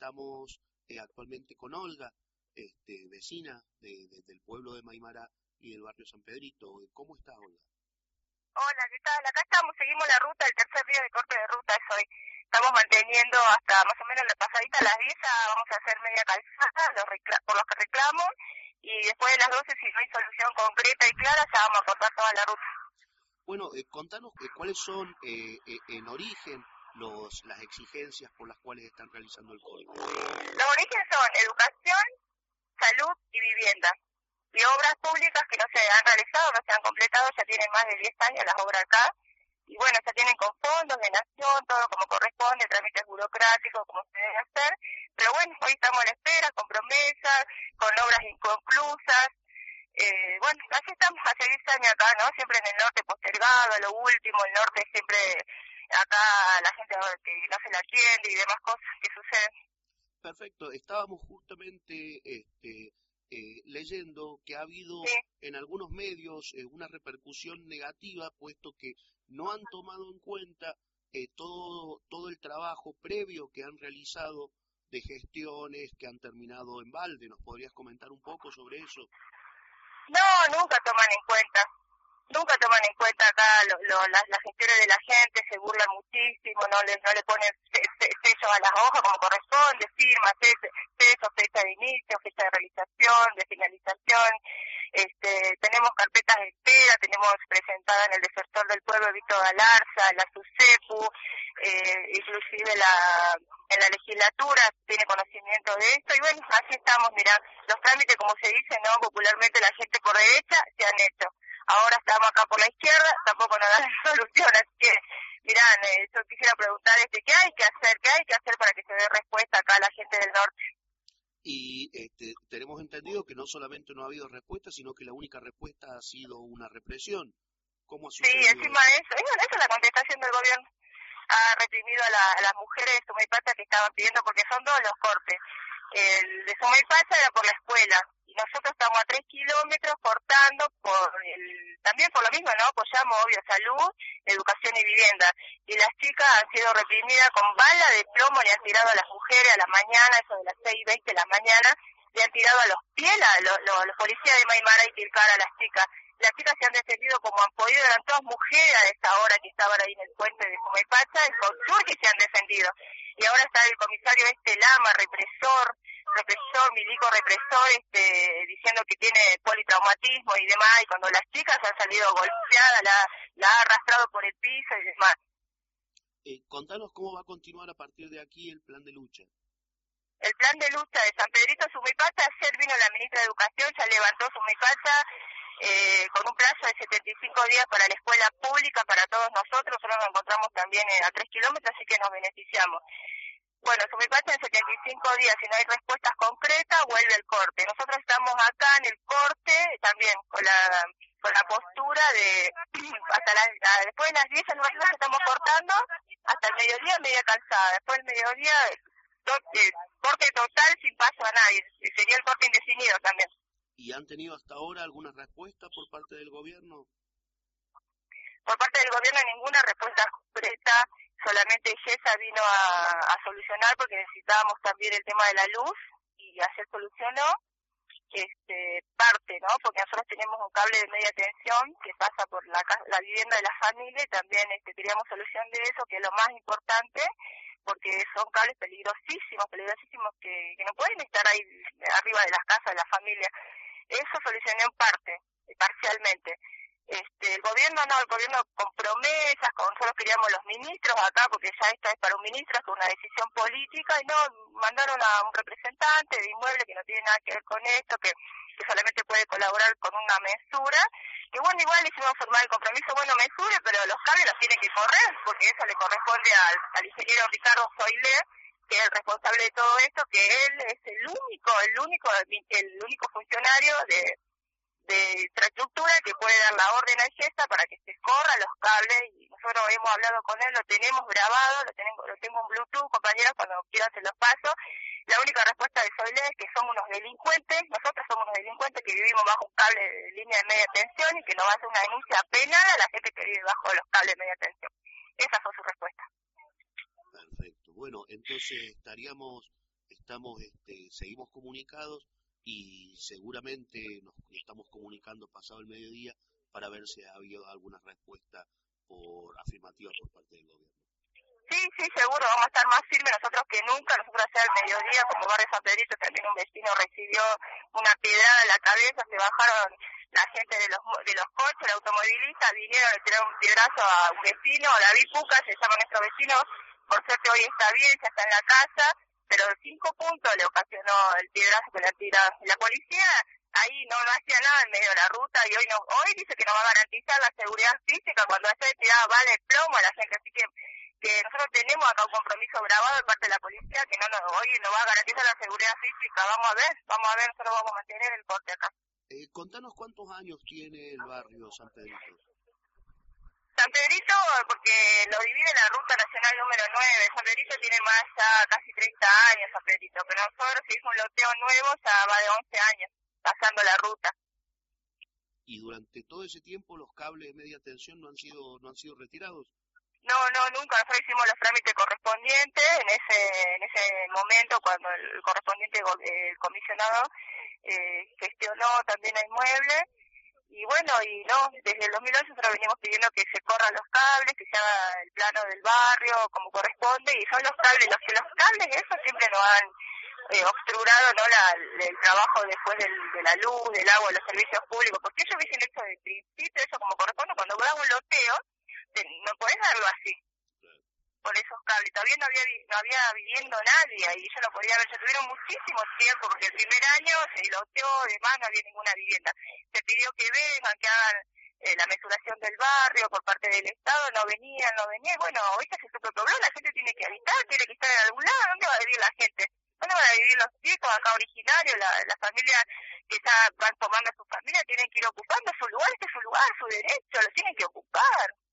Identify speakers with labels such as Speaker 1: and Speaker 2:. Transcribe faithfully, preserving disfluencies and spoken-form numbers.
Speaker 1: estamos eh, actualmente con Olga, este, vecina de, de, del pueblo de Maimará y del barrio San Pedrito. ¿Cómo está, Olga?
Speaker 2: Hola, ¿qué tal? Acá estamos, seguimos la ruta, el tercer día de corte de ruta es hoy. Estamos manteniendo hasta más o menos la pasadita a las diez, vamos a hacer media calzada los por los que reclamo, y después de las doce, si no hay solución concreta y clara, ya vamos a cortar toda la ruta.
Speaker 1: Bueno, eh, contanos eh, cuáles son eh, eh, en origen los las exigencias por las cuales están realizando el corte.
Speaker 2: Los orígenes son educación, salud y vivienda. Y obras públicas que no se han realizado, no se han completado, ya tienen más de diez años las obras acá. Y bueno, ya tienen con fondos de nación, todo como corresponde, trámites burocráticos, como se debe hacer. Pero bueno, hoy estamos a la espera, con promesas, con obras inconclusas. Eh, bueno, así estamos hace diez años acá, ¿no? Siempre en el norte postergado, lo último, el norte siempre acá la gente que no se la atiende y demás cosas que suceden.
Speaker 1: Perfecto, estábamos justamente este, eh, leyendo que ha habido
Speaker 2: Sí.
Speaker 1: en algunos medios eh, una repercusión negativa, puesto que no han tomado en cuenta eh, todo, todo el trabajo previo que han realizado de gestiones que han terminado en balde. ¿Nos podrías comentar un poco sobre eso?
Speaker 2: No, nunca toman en cuenta. Nunca toman en cuenta acá lo, lo, las, las gestiones de la gente, se burlan muchísimo, no le, no le ponen sellos a las hojas como corresponde, firmas, sellos, fecha de inicio, fecha de realización, de finalización. Este, tenemos carpetas de espera, tenemos presentada en el Defensor del Pueblo Víctor Galarza, la SUSEPU, eh, inclusive la, en la legislatura tiene conocimiento de esto, y bueno, así estamos, mirá, los trámites, como se dice, no popularmente, la gente por derecha se han hecho. Ahora estamos acá por la izquierda, tampoco nos dan solución, así que, mirá, eh, yo quisiera preguntar, este, ¿qué hay que hacer? ¿Qué hay que hacer para que se dé respuesta acá a la gente del norte?
Speaker 1: Y este, tenemos entendido que no solamente no ha habido respuesta, sino que la única respuesta ha sido una represión. ¿Cómo ha sucedido?
Speaker 2: Sí, encima de eso, eso, eso es la contestación del gobierno. Ha reprimido a, la, a las mujeres de Sumaypacha que estaban pidiendo, porque son dos los cortes. El de Sumaypacha era por la escuela, y nosotros estamos a tres kilómetros cortando por el, también por lo mismo, ¿no? Apoyamos, obvio, salud, educación y vivienda. Y las chicas han sido reprimidas con bala de plomo, le han tirado a las mujeres a la mañana, eso de las seis y veinte de la mañana, le han tirado a los pies a los, los, los policías de Maimará y Tilcara a las chicas. Las chicas se han defendido como han podido, eran todas mujeres a esa hora que estaban ahí en el puente de Sumaypacha, y con que se han defendido. Y ahora está el comisario este Lama, represor, represor, milico represor, este, diciendo que tiene politraumatismo y demás, y cuando las chicas han salido golpeadas, la, la ha arrastrado por el piso y demás.
Speaker 1: Eh, contanos cómo va a continuar a partir de aquí el plan de lucha.
Speaker 2: El plan de lucha de San Pedrito Sumaypacha, ayer vino la ministra de Educación, ya levantó Sumaypacha, eh, con un plazo de setenta y cinco días para la escuela pública, para todos nosotros, nosotros nos encontramos también a tres kilómetros, así que nos beneficiamos. Bueno, Sumaypacha en setenta y cinco días, si no hay respuestas concretas, vuelve el corte. Nosotros estamos acá en el corte, también con la con la postura de, hasta la, después de las diez nosotros estamos cortando, hasta el mediodía media calzada, después del mediodía corte, corte total sin paso a nadie, sería el corte indefinido también.
Speaker 1: ¿Y han tenido hasta ahora alguna respuesta por parte del gobierno?
Speaker 2: Por parte del gobierno ninguna respuesta concreta, solamente GESA vino a, a solucionar porque necesitábamos también el tema de la luz y ayer solucionó este, parte, ¿no? Porque nosotros tenemos un cable de media tensión que pasa por la, la vivienda de la familia y también este, queríamos solución de eso, que es lo más importante, porque son cables peligrosísimos, peligrosísimos que, que no pueden estar ahí arriba de las casas de la familia. Eso solucionó en parte, parcialmente. Este, el gobierno no, el gobierno con promesas, con nosotros queríamos los ministros acá, porque ya esta es para un ministro, es una decisión política, y no, mandaron a un representante de inmueble que no tiene nada que ver con esto, que, que solamente puede colaborar con una mesura, que bueno, igual hicimos formar el compromiso, bueno, mesure, pero los cables los tiene que correr, porque eso le corresponde al, al ingeniero Ricardo Zoilé, que es el responsable de todo esto, que él es el único, el único, el único funcionario de de infraestructura que puede dar la orden a GESA para que se corran los cables, y nosotros hemos hablado con él, lo tenemos grabado, lo tengo, lo tengo en Bluetooth, compañeros, cuando quieran se los paso. La única respuesta de Soile es que somos unos delincuentes, nosotros somos unos delincuentes que vivimos bajo un cable de línea de media tensión y que nos va a hacer una denuncia penal a la gente que vive bajo los cables de media tensión. Esa fue su respuesta.
Speaker 1: Perfecto. Bueno, entonces estaríamos estamos, este, seguimos comunicados y seguramente nos estamos comunicando pasado el mediodía para ver si ha habido alguna respuesta por afirmativa por parte del gobierno.
Speaker 2: Sí, sí, seguro, vamos a estar más firmes nosotros que nunca. Nosotros hacia el mediodía, como Barrio San Pedrito, también un vecino recibió una pedrada en la cabeza, se bajaron la gente de los de los coches, el automovilista, vinieron a tirar un piedrazo a un vecino, David Puca, se llama nuestro vecino, por suerte hoy está bien, ya está en la casa, pero cinco puntos le ocasionó el piedrazo que le tira la policía. Ahí no, no hacía nada en medio de la ruta y hoy no hoy dice que no va a garantizar la seguridad física cuando haya tirado vale plomo a la gente, así que que nosotros tenemos acá un compromiso grabado de parte de la policía que no nos hoy no va a garantizar la seguridad física. Vamos a ver, vamos a ver, nosotros vamos a mantener el corte acá.
Speaker 1: Eh, contanos cuántos años tiene el barrio San Pedrito.
Speaker 2: San Pedrito, porque lo divide la ruta nacional número nueve. San Pedrito tiene más ya casi treinta años, San Pedrito, pero nosotros se hizo un loteo nuevo, ya va de once años, pasando la ruta.
Speaker 1: ¿Y durante todo ese tiempo los cables de media tensión no han sido no han sido retirados?
Speaker 2: No, no, nunca. Nosotros hicimos los trámites correspondientes en ese en ese momento cuando el correspondiente el comisionado eh, gestionó también el inmueble. Y bueno, y no, desde el dos mil once nosotros venimos pidiendo que se corran los cables, que se haga el plano del barrio como corresponde, y son los cables, los que los cables eso siempre nos han eh, obstruado no la, el trabajo después del, de la luz, del agua, de los servicios públicos, porque ellos hubiesen hecho de principio eso como corresponde, cuando hago un loteo, no podés darlo así, por esos cables, todavía no había no había viviendo nadie y ellos no podían ver, se tuvieron muchísimo tiempo porque el primer año se loteó, además no había ninguna vivienda, se pidió que vengan, que hagan eh, la mesuración del barrio por parte del Estado, no venían, no venían, bueno, hoy se supo el problema, la gente tiene que habitar, tiene que estar en algún lado, ¿dónde va a vivir la gente? ¿Dónde van a vivir los chicos acá originarios, la, la familia que ya van formando su familia, tienen que ir ocupando su lugar, este es su lugar, su derecho, lo tienen que ocupar.